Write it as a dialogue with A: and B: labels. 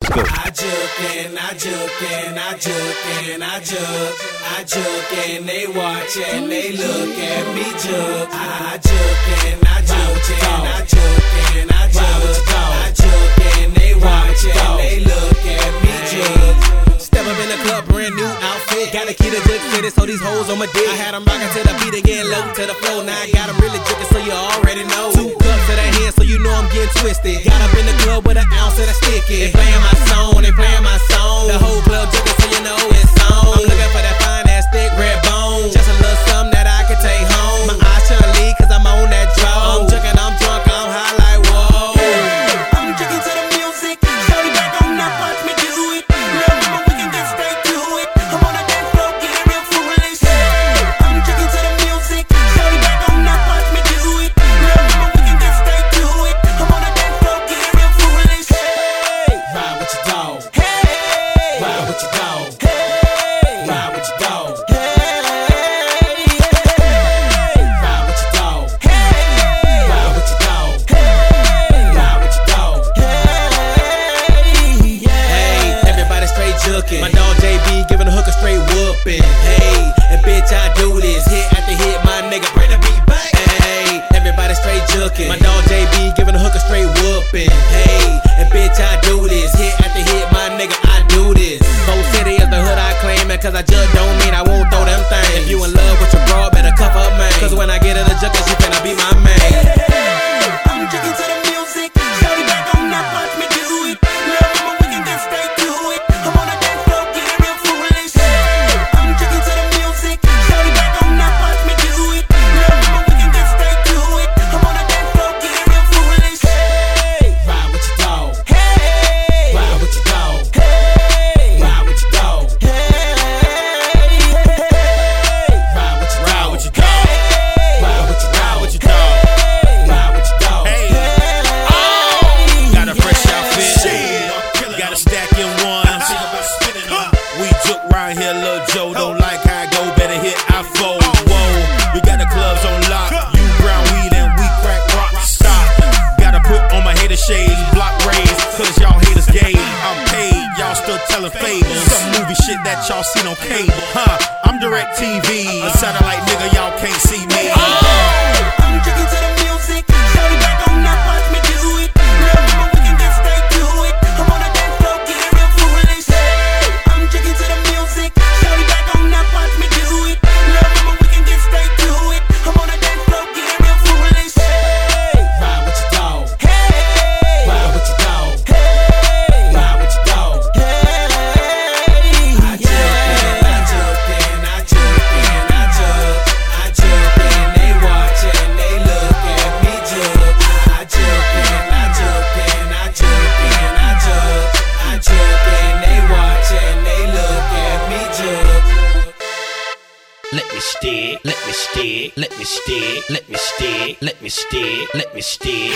A: go.
B: I jug and I jug and I jug and I jug. I jug and they watch and they look at me jug. I jug and I jug and I jug and I jug. I jug and they watch and they look at me jug. Step up in the club, brand new outfit. Gotta keep the jug fitted, so these hoes on my dick. I had them rockin' to the beat again, low to the flow. Now I got them really jiggin', so you already know. 2 cups to the hand, so you know I'm getting twisted. Got up in the club with an ounce of that sticky. They playin' my song, they playin' my song. The whole club jiggin', so you know it's on. I'm looking for that fine ass thick red bone. Just a little something that I can take home. My eyes tryna leave, cause I'm on that draw. I'm juggin', I'm drunk, I'm high like whoa.
C: I'm jigging to the music. Shorty back on that, watch me do it. Real mama, we can get straight to it. I'm on a dance floor, getting real foolish. I'm jigging to the music. Shorty back on that, watch me do it. Real mama, we can get straight to it. I'm on a dance floor, getting real foolish.
B: Ride with your dog.
C: Hey,
B: Ride with your dog.
C: hey,
B: Ride with your dog.
C: hey,
B: Ride with your dog.
C: hey,
B: Ride with your dog.
C: hey,
B: Ride with your dog.
C: hey, yeah.
B: Hey, everybody straight jukin'. My dog JB giving a hook a straight whoopin'. Hey, and bitch, I do this hit after hit, my nigga, bring the beat back. Hey, everybody straight jukin'. My dog JB giving a hook a straight whoopin'. Hey, and bitch, I do this hit after hit, my nigga, I do this. Whole city is the hood I claim, and cause I just don't mean I won't throw them things. If you in love with your broad, better cuff her man. Cause when I get in the jungle, she finna be my man.
C: I'm jigging to the music. Shorty back on that, watch me do it. Real mama, we can get straight to it. I'm on a dance floor, getting real foolish. I'm jigging to the music. Shorty back on that, watch me do it. Real mama, we can get straight to it. I'm on a dance floor, getting real foolish.
B: Ride with your dog.
C: Hey,
B: Ride with your dog.
C: hey,
B: Ride with your dog.
C: hey,
B: Ride with your dog.
D: Ride with your dog.
B: Ride with your dog.
D: Ride with your dog.
B: Ride with your dog.
D: Hey, got a fresh outfit. Got a stack in one. We took round here, Lil Joe. Don't like how I go, better hit I fold. Whoa, we got the clubs on lock. You brown weed and we crack rock. Stop. Gotta put on my hater shades, block rays, cause y'all haters gay. I'm paid, y'all still telling fables. Some movie shit that y'all seen on cable. I'm direct TV. Satellite nigga, y'all can't see me.
C: I'm jigging to the music. Shorty back on that, watch me do it. Real mama, we can get straight to it. I'm on a dance floor, getting real foolish. I'm jigging to the music. Shorty back on that, watch me do it. Real mama, we can get straight to it. I'm on a dance floor, getting real foolish.
B: Ride with your dog.
C: Hey,
B: Ride with your dog.
C: hey,
B: Ride with your dog. I jug and I jug and I jug and I jug. I jug and they watch and they look at me jug. I jug and I jug and I jug and I jug. I jug and they watch and they look at me jug.
E: Let me steer, let me steer, let me steer, let me steer, let me steer, let me steer.